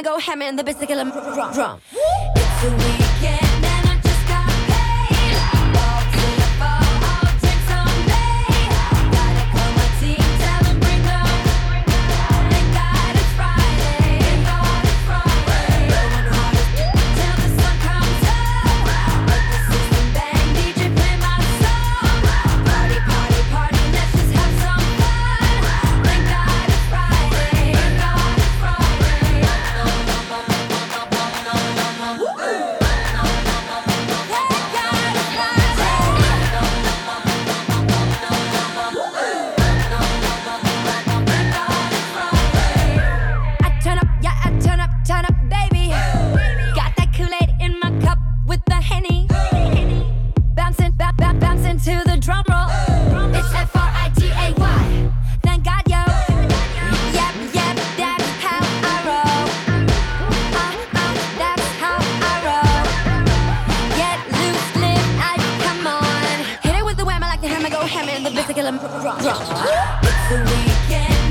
go ham in the biscuit drum. It's the weekend and I just got paid. All to the bar, all drinks on me. Gotta call my team, tell them bring them. Thank God it's Friday. Thank God it's Friday. Going hard till the sun comes up. Let the system bang, DJ play my song. Party, party, party, let's just have some fun. Thank God it's Friday. Thank God it's Friday. Turn up, baby. Got that Kool-Aid in my cup with the Henny. Bouncing to the drum roll. It's Friday. Thank God, yo. Yep, that's how I roll. That's how I roll. Get loose, live life, come on. Hit it with the wham, I like the hammer, go ham in the biscuit drum. It's the weekend.